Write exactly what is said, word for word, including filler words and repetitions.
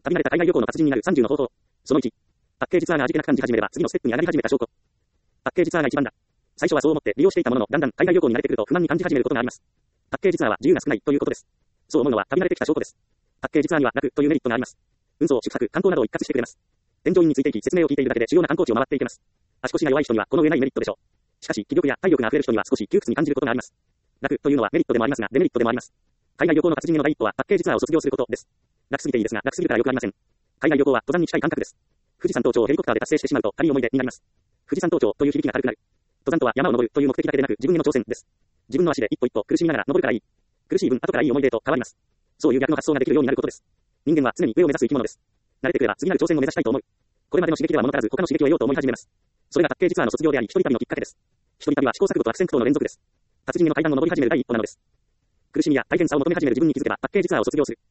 旅慣れた海外旅行の達人になるさんじゅうの方法。そのいち。パッケージツアーが味気なく感じ始めれば次のステップに上がり始めた証拠。パッケージツアーが一番だ。最初はそう思って利用していたものの、だんだん海外旅行に慣れてくると不満に感じ始めることがあります。パッケージツアーは自由が少ないということです。そう思うのは旅慣れてきた証拠です。パッケージツアーには楽というメリットがあります。運送、宿泊、観光などを一括してくれます。添乗員についていき説明を聞いているだけで主要な観光地を回っていけます。足腰が弱い人にはこの上ないメリットでしょう。しかし気力や体力が溢れる人には少し窮屈に感じることがあります。楽というのはメリットでもありますがデメリットでもあります。海外旅行の達人への第一歩はパッケージツアーを卒業することです。楽すぎていいですが楽すぎるからよくありません。海外旅行は登山に近い感覚です。富士山登頂をヘリコプターで達成してしまうと軽い思い出になります。富士山登頂という響きが軽くなる。登山とは山を登るという目的だけでなく自分への挑戦です。自分の足で一歩一歩苦しみながら登るからいい。苦しい分後からいい思い出へと変わります。そういう逆の発想ができるようになることです。人間は常に上を目指す生き物です。慣れてくれば次なる挑戦を目指したいと思う。これまでの刺激では物足らず他の刺激を得ようと思い始めます。それがパッケージツアーの卒業であり、一人旅のきっかけです。一人旅は試行錯誤と悪戦苦闘の連続です。達人への階段を登り始める第一歩なのです。苦しみや大変さを求め始める自分に気づけばパッケージツアーを卒業する。